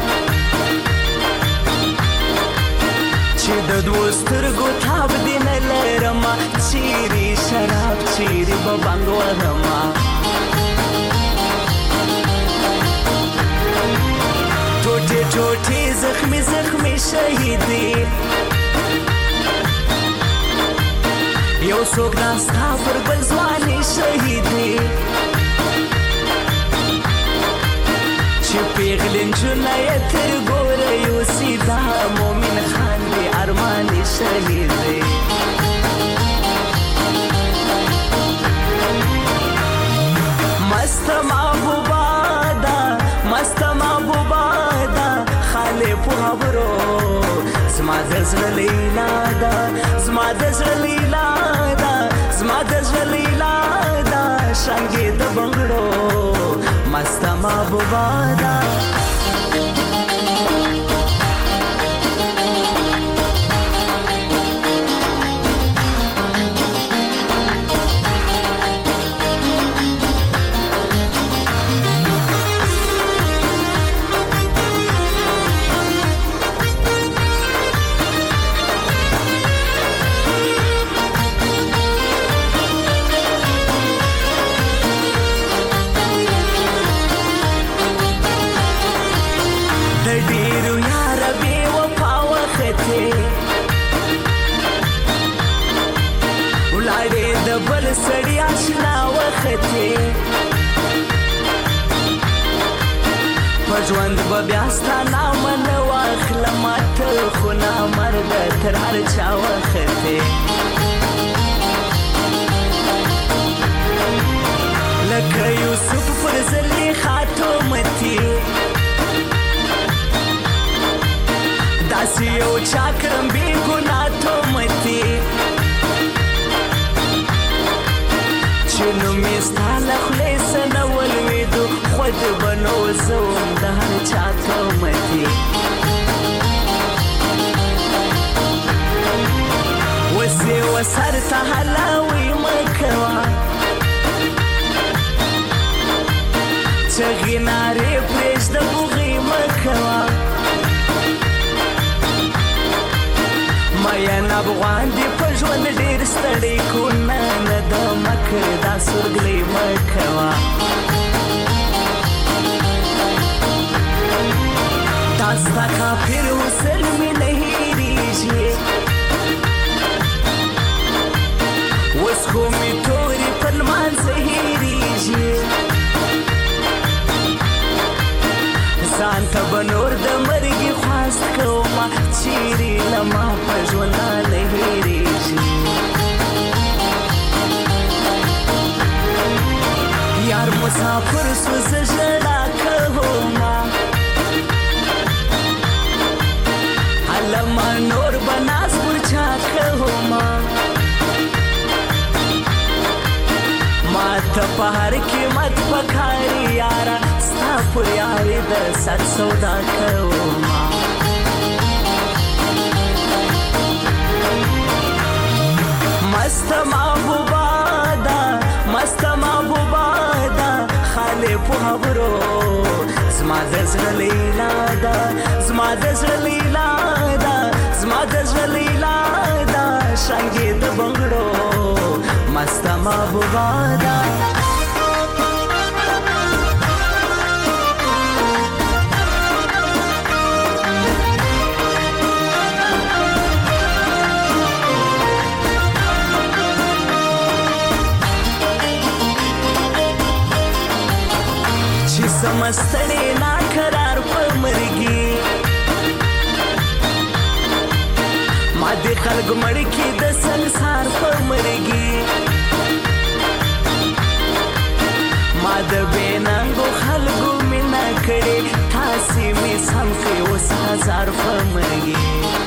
K: چې د دوو سترګو تاب دې نه لرمه چیرې شراب چیرې به بنګ وهمه جوټي زخمي زخمي شهیدي یو څوک ناستا پر بل ځواني شهیدي چې پیغلې نجونه یې تر ګوره یوسي دا مومن خان دی ارماني شهیدي مست محبوبه ده مست محبوبه ده خاله په خبرو زما د زړه لیلا ده زما د زړه لیلا ده زما د زړه لیلا ده شانګې د بنګړو مست محبوبه ده سړی آشنا وختې په ژوند به بیا ستا نامه نه واخلم ته خو نامرده تر هر چا وختې لکه یوسف پر زلیخا تومتي داسې یو چا کړم بې ګناه تومتي چې نومې ستا له خولې څه نه ولوېدو خود به نو زه وم د هر چا تومتي اوس یې وسر ته هلاوی مه کوه چغې نارې پرېږده بوغې مه کوه مین افغان دې په ژوند ډېر ستړی کو نه نه د مکر دا سورګلې مه کوه دا ستا کافر حسن مې نه هېرېږي اوس خو مې تورې په لمانځه هېرېږي ځان ته به نور د مرګي خواست کومه چیرې له ما په ژوندانه هېرېږي یار مسافر سو زه ژړا کومه هلمه نور به ناز پر چا کومه ما ته په هر قیمت پکاري یاره ستا پر یارې د سر سودا کومه مست محبوبه ده مست محبوبه ده خاله په خبرو زما د زړه لیلا ده زما د زړه لیلا ده زما د زړه لیلا ده شانګې د بنګړو مست محبوبه ده سمستړې ناقرار په مرګي ما دې خلک مړ کې د سنسار په مرګي ما د بېننګو خلکو مینا کړې تاسې مې سم کړې اوس هزار په مرګي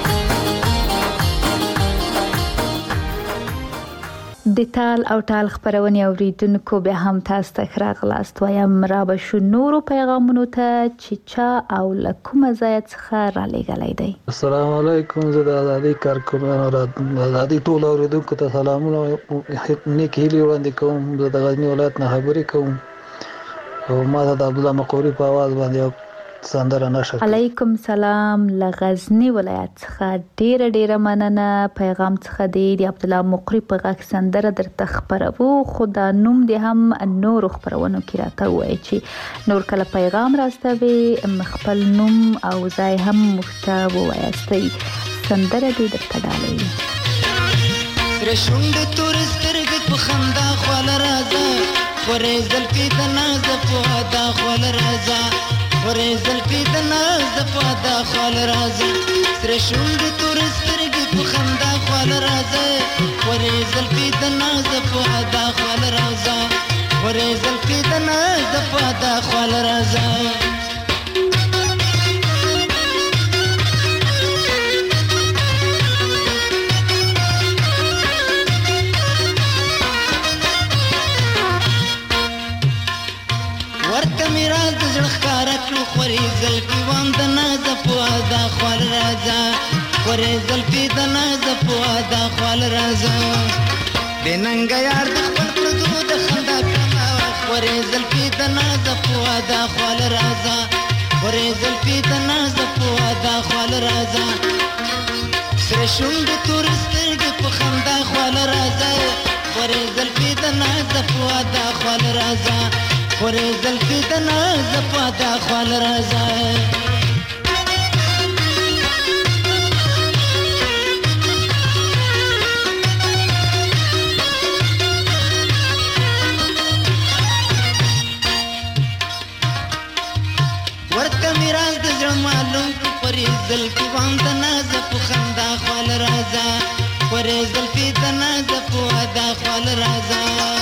D: د تال او ټال خبرونه اوریدونکو به هم تاسو ته راغلاست وایم را به شو نورو پیغامونو ته چې چا او لکومه ځای څخه را لېږلی دی.
O: السلام علیکم. زه د ازادي کارکوونکو را ازادي ټول اوریدونکو ته سلامونه نیک هیلې وړاندې کوم. زه د غزنی ولایت نه خبرې کوم او ما ته د عبدالله مقوري په आवाज باندې سندره نشر
D: علیکم سلام. لغزنی ولایت څخه ډیره ډیره مننه. پیغام څخه دی د عبد الله مقری په غږ سندره درته خبرو، خو دا نوم دې هم نور خبرونو کې راته وایي چې نور کله پیغام راستوي خپل نوم او ځای هم مخته ووایاستئ. سندره دې درته ډالۍ.
P: رشوند تورسترګ په خندا خپل راځه، ورې زلفې د ناز په ادا خپل راځه، ورې زلفې د ناز په ادا خپل راځه، رشوند تورسترګ په خندا خپل راځه، ورې زلفې د ناز په ادا خپل راځه، ورې زلفې د ناز په ادا خپل راځه. خورې زلفې وام د نازه په ادا خپل راځه، خورې زلفې د نازه په ادا خپل راځه، بې ننګه یار د خپل پردو د خندا کړمه، خورې زلفې د نازه په ادا خپل راځه، خورې زلفې د نازه په ادا خپل راځه، سره شونډې تورې سترګې په خندا خپل راځه، خورې زلفې د نازه په ادا خپل راځه، خورې زلفې د ناز په ادا خپل راځه. ورته مې راز د زړه معلوم کړو، خورې زلفې وام د ناز په خندا خپل راځه، خورې زلفې د ناز په ادا خپل راځه،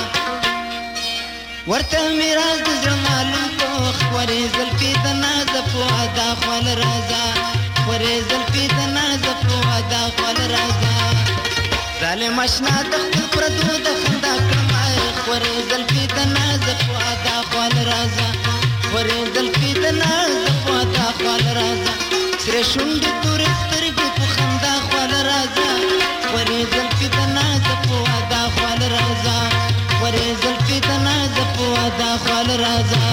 P: ورته مې راز د زړه معلوم کړو، خورې زلفې د ناز په ادا خپل راځه، خورې زلفې د ناز په ادا خپل راځه، ظالم اشنا د خپل پردو د خندا کړمه، خورې زلفې د ناز په ادا خپل راځه، خورې زلفې د ناز په ادا خپل راځه، سره شونډې تورې سترګې په خندا خپل راځه، خورې زلفې د ناز په ادا خپل راځه، خورې زلفې د ناز په ادا خپل راځه.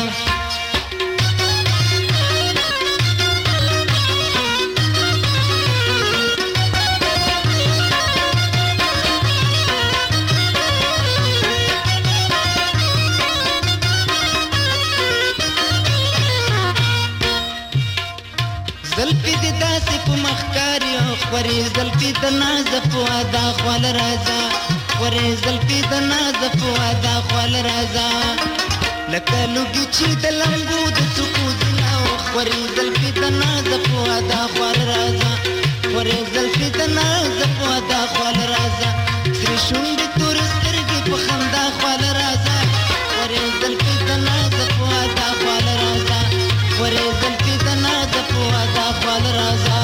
P: زلفې دې داسې په مخ کاري، خورې زلفې د ناز په ادا خپل راځه، خورې زلفې د ناز په ادا خپل راځه، لکه لوګي چې د لمبو د څوکو ځینه، خورې زلفې د ناز په ادا خپل راځه، خورې زلفې د ناز په ادا خپل راځه، سرې شونډې تورې سترګې په خندا خپل راځه، خورې زلفې د ناز په ادا خپل راځه، خورې زلفې د ناز په ادا خپل راځه.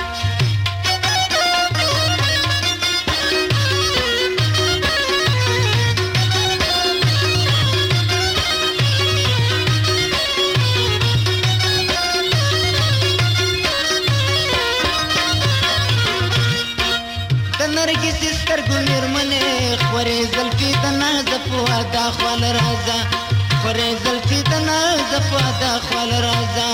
P: نرګسي سترګو مېرمنې، خورې زلفې د ناز په ادا خپل راځه، خورې زلفې د ناز په ادا خپل راځه،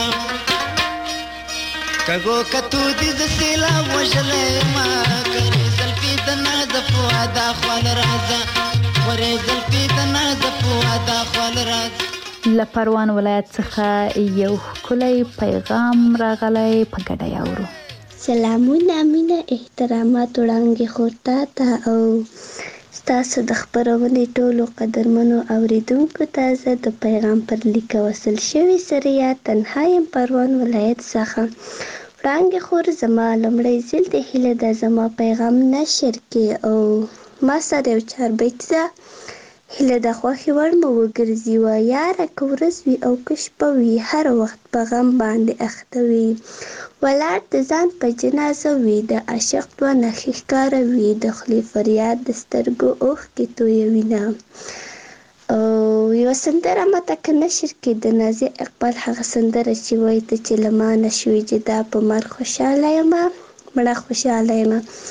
P: کږو کتو دې زه سیلاب وژلی یمه، خورې زلفې د ناز په ادا خپل راځه، خورې زلفې د ناز په ادا خپل راځه.
D: له پروان ولایت څخه یو ښکلی پیغام راغلی، په ګډه یې اورو.
Q: سلامونه، مینه، احترامات وړاندې خورتا ته او ستاسو د خپرونې ټولو قدرمنو اوریدونکو ته زه د پیغام پر لیک وصل شوي سریه تنها یم پروان ولایت څخه. وړاندې خور زما لومړی ځل د هیله ده زما پیغام نشر کې او ما سره یو چاربیت ده. هیله د خوښې وړ مو وګرځي وه یاره، که ورځ وي او که شپه وي هر وخت په غم باندې اخته وي، ولاړ د ځان په جنازه وي، د عاشق دوه نښې ښکاره وي، د خولې فریاد د سترګو اوښکې تویوینه. او یوه سندره ماته که نشر کې د نازیه اقبال هغه سندره چې وایي ته چې له ما نه شوې جدا په مرګ خوشحاله یمه مړه خوشحاله یمه.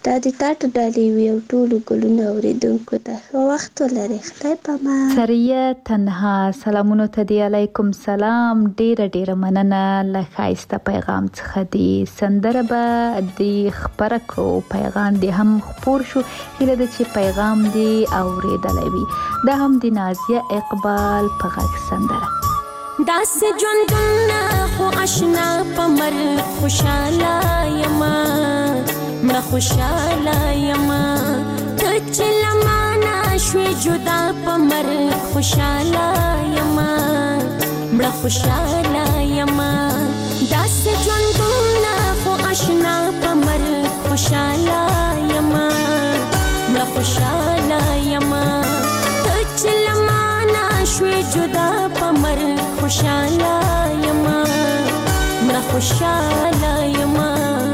Q: دا د تاته ډالۍ وي او ټولو ګلونو اوریدونکو ته ښه وخت ولرئ. خدای پامان.
D: سریه تنها سلامونو ته دی علیکم سلام. ډیره ډیره مننه له ښایسته پیغام څخه. دی سندره به دی خبره کړو، پیغام دی هم خپور شو. هیله ده چې پیغام دی اوریدلی وي. دا هم د نازیه اقبال په غږ سندره.
E: داس ژوندونه خو آشنا په مرګ خوشاله یما، مړه خوشاله یما. ته چې له مانه شوې جدا په مرګ خوشاله یما، مړه خوشاله یما. داس ژوندونه خو آشنا په مرګ خوشاله یما، مړه خوشاله یما. ته چې له مانه شوې جدا په مرګ خوشاله یما، مړه خوشاله یما.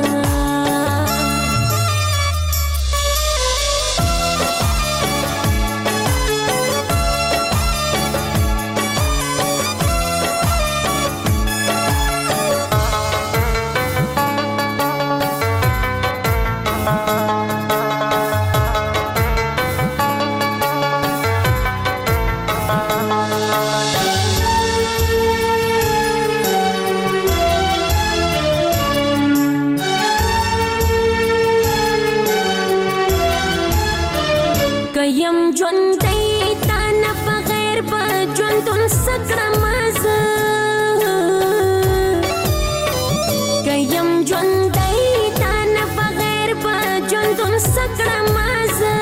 E: یم ژوندۍ تا نه بغیر به ژوندون څه کړم زه، که یم ژوندۍ تا نه بغیر به ژوندون څه کړم زه.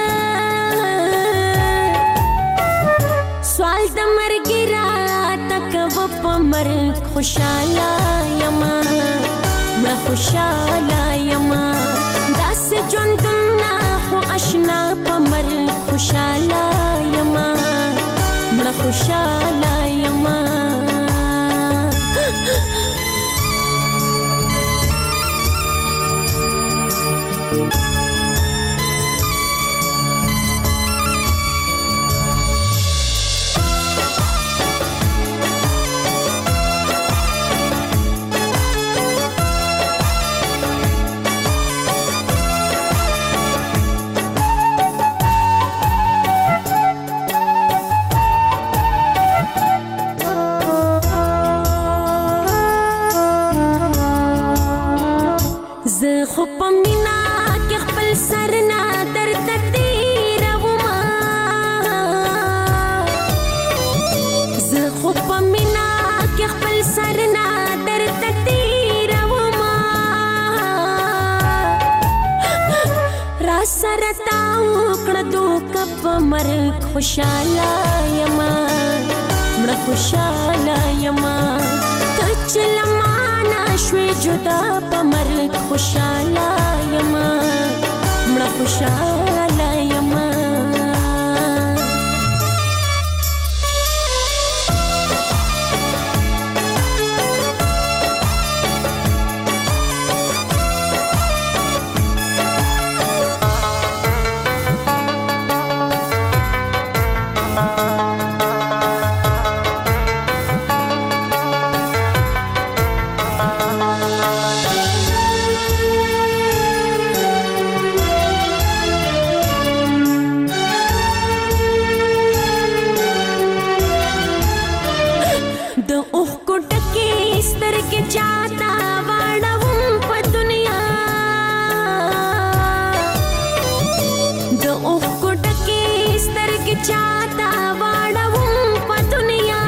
E: سوال د مرګ راته کوه په مرګ خوشاله یما، مړه خوشاله یما. داسې ژوندونه خو آشنا په مرګ خوشاله یما، مړه خوشاله یما. زه خو په مینا کې خپل سر نه درته تېرومه، زه خو په مینا کې خپل سر نه درته تېرومه. را سره تا وکړه دوکه په مرګ خوشاله یما، مړه خوشاله یما. ته چې له مانه شوې جدا په مرګ خوشاله یما، مړه خوشاله یما. چاته واړوم په دنیا، د اوښکو ډکې سترګې چاته واړوم په دنیا.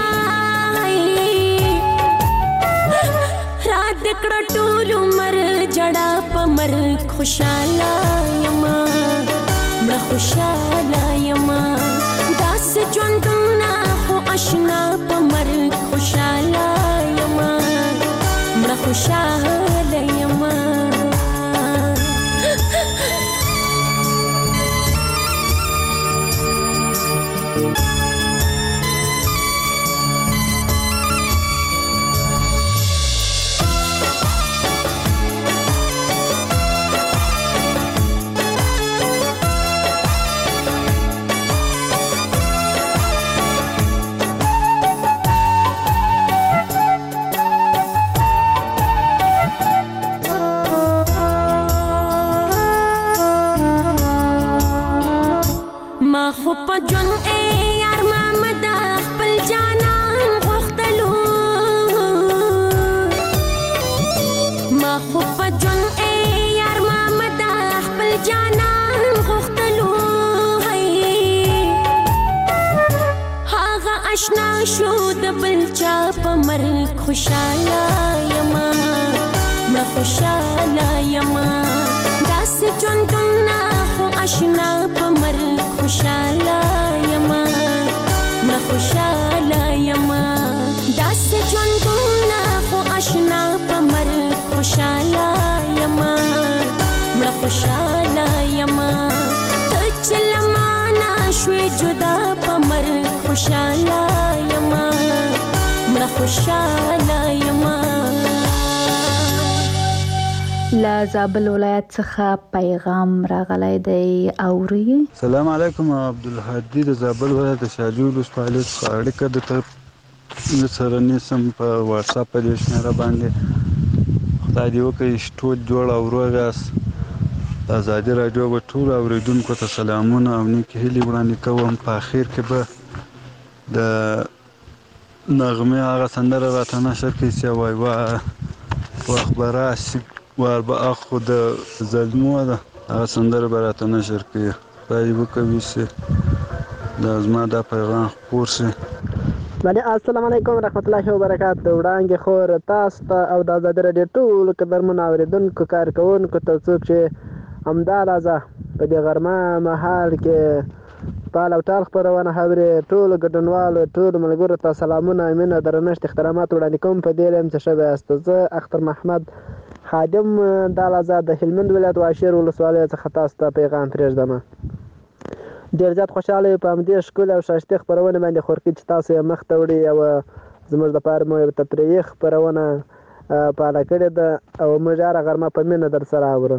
E: رات د کړه ټول عمر جړه په مرګ خوشاله یما، مړه خوشاله یما. داسې ژوندونه خو آشنا په مرګ خوشاله یما، مړه خوشاله یما. ای یار محمد خپل جانان غوښتلو ما خو په ژوند ای یار محمد خپل جانان غوښتلو هغه آشنا شو د بل چا په مرګ خوشاله یما ما خوشاله یما داسې ژوندونه خو آشنا په مرګ خوشاله یما ما خوشاله یما داسې ژوندونه خو آشنا په مرګ خوشاله یما ما خوشاله یما ته چې له مانه شوې جدا په مرګ خوشاله یما ما خوشاله یما.
D: له زابل ولایت څخه پیغام راغلی دی اوري.
R: السلام علیکم عبدالهادي د زابل ولایت د شاجوی ولسوالۍ څخه اړیکه درته سره نیسم په واتس اپ په دې شمېره باندې. خدای دې وکړي چې ټول جوړ او روغ یاست. د ازادي راډیو به ټولو اورېدونکو ته سلامونه او نیکې هیلې وړاندې کوم. په اخر کې به د نغمې هغه سندره راته نشر کړي چې وایي وخت به راشي وار به اخو د ظلمو ده هغه سندره به راته نشر کړي. خدای دې وکړي چې دا زما دا پیغام خپور شي.
S: السلام علیکم ورحمت الله وبرکاته. وړاندې خور تاسو ته او د ازادي راډیو ټولو قدرمنو اورېدونکو کارکوونکو ته څوک چې همداراځه په دې غرمه مهال کې پال او ټال خپرونه اوري ټولو ګډونوالو ټولو ملګرو ته سلامونه مینه درنښت احترامات وړاندې کوم. په دې لیم چې ښه یاست. زه اختر محمد خادم دالازه د هلمند ولایت واشیر ولسوالۍ څخه تاسو ته پیغام پرېږدم. ډېر زیات خوشحاله یم په همدې ښکلې او ښایستې خپرونې باندې خورکي چې تاسو یې مخ ته وړي او زموږ دپاره مو یو تفریحي خپرونه پاله کړې ده او موږ هره غرمه په مینه در سره اورو.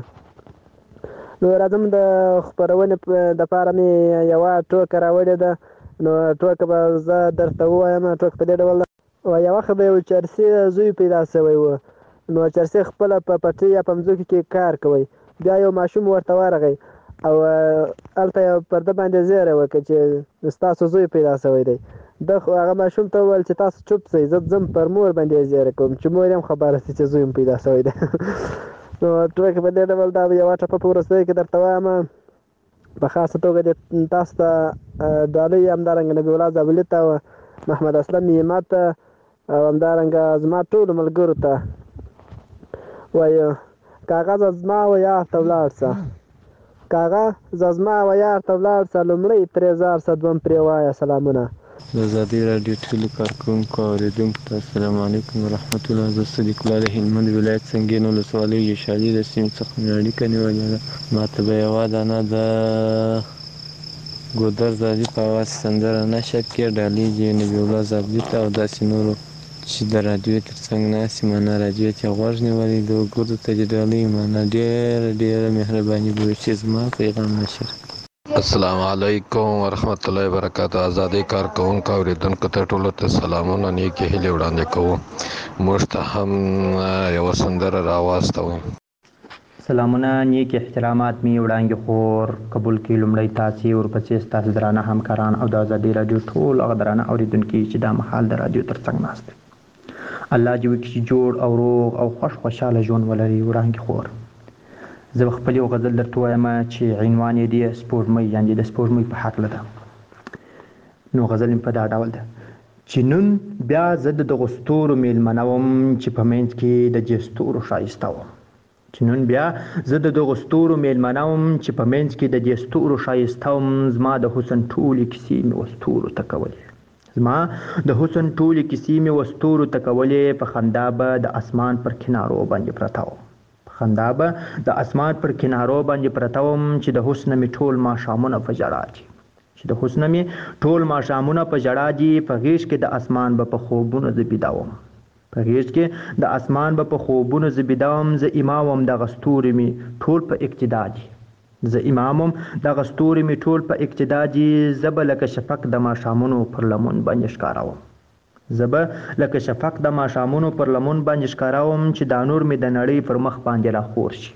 S: نو راځم د خپرونې دپاره مې یوه ټوکه راوړې ده. نو ټوکه به زه درته ووایم. ټوکه په دې ډول ده. یوه وخت به یو چرسي زوی پیدا شوی و. نو چرسي خپله په پټي یا په مځکو کې کار کوي. بیا یو ماشوم ورته ورغی او هلته یې پرده باندې زیری وکړه چې ستاسو زوی پیدا شوی دی. ده هغه ماشوم ته وویل چې تاسو چوپ شئ زه ځم پر مور باندې یې زیری کوم چې مور یې هم خبره شي چې زوی هم پیدا شوی دی. نو ټوکې په دې ډول دا یوه ټپه په وروستیو کې درته وایم. په خاصه توګه دې تاسو ته ډالۍ همدارنګه نبي الله زابلي ته محمد اسلم نیمه ته او همدارنګه زما ټولو ملګرو ته وایو کاغذ زما و یار ته ولاړ شه کاغذ زما و یار ته ولاړ شه لومړی پرې زار شه دویم پرې وایه سلامونه.
T: د ازادي راډیو ټولو کارکوونکو او اورېدونکو ته السلام علیکم ورحمت الله. زه صدیق الله د هلمند ولایت سنګین ولسوالۍ یشالي د سیمې څخه مې اړیکه نیولې ده. ما ته به یوه دانه د ګودر زادي په اواز سندره نشر کړي ډالۍ دې نبي الله زابلي ته او داسې نورو چې د راډیو تر څنګ ناست یې مانا راډیو ته غوږ نیولی د وګړو ته دې ډالۍ مانا ډېره ډېره مهرباني به وي چې زما پیغام نشر.
U: السلام علیکم ورحمت الله وبرکاته. ازادي کارکوونکو اورېدونکو ته ټولو ته سلامونه نیکې هیلې وړاندې کوو. موږ ته هم یوه سندره راواستوئ.
V: سلامونه نیک احترامات می وړاندې خور قبول کړي. لومړی تاسې ورپسې ستاسو درانه همکاران او د ازادي راډیو ټول هغه درانه اورېدونکي چې دا مهال د راډیو تر څنګ ناست دي. الله دې وکړي چې جوړ او روغ او خوش خوشحاله ژوند ولري. وړاندې خور زه خپل یو غزل درته وایم چې عنوان یې دی سپوږمۍ یعنې د سپوږمۍ په هکله ده. نو غزل مې په دا ډول ده چې نن بیا زه د دغو ستورو میلمنه وم چې په منځ کې د دې ستورو ښایسته وم چې نن بیا زه د دغو ستورو میلمنه وم چې په منځ کې د دې ستورو ښایسته وم. زما د حسن ټولې کیسې مې و ستورو ته کولې زما د حسن ټولې کیسې مې و ستورو ته کولې. په خندا به د اسمان پر کنارو باندې پرته وم خندا به د اسمان پر کنارو باندې پرته وم چې د حسن مې ټول ماښامونه په ژړا دي چې د حسن مې ټول ماښامونه په ژړا دي. په غېږ کې د اسمان به په خوبونو زه بیده وم په غېږ کې د اسمان به په خوبونو زه بیده وم. زه امام وم دغه ستوري مې ټول په اقتدا دي زه امام وم دغه ستوري مې ټول په اقتدا دي. زه به لکه شفق د ماښامونو پر لمن باندې ښکاره وم زه به لکه شفق د ماښامونو پر لمن باندې ښکاره وم چې دا نور مې د نړۍ پر مخ باندې راخور شي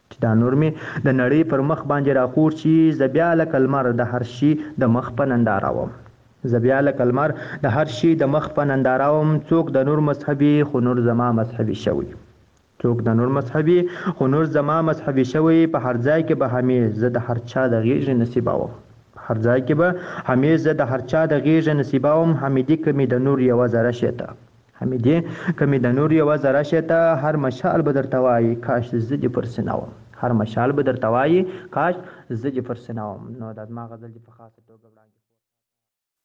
V: چې دا نور مې د نړۍ پر مخ باندې راخور چې زه بیا لکه لمر د هر شي د مخ په ننداره وم زه بیا لکه لمر د هر شي د مخ په ننداره وم څوک د نور مذهبي خو نور زما مذهبي شوی څوک د نور مذهبي خو نور زما مذهبي شوی په هر ځای کې به همې زه د هر چا د غېږې نصیبه وم هر ځای کې به همې زه د هر چا د غېږې نصیبه وم حمیدي که مې د نور یوه ذره شېته حمیدي که مې د نور یوه ذره شېته هر مشال به درته وایي کاش زه دې پر سینه وم هر مشال به درته وایي کاش زه دې پر سینه وم نو دا زما غزل دې په خاصه توګه وړاندې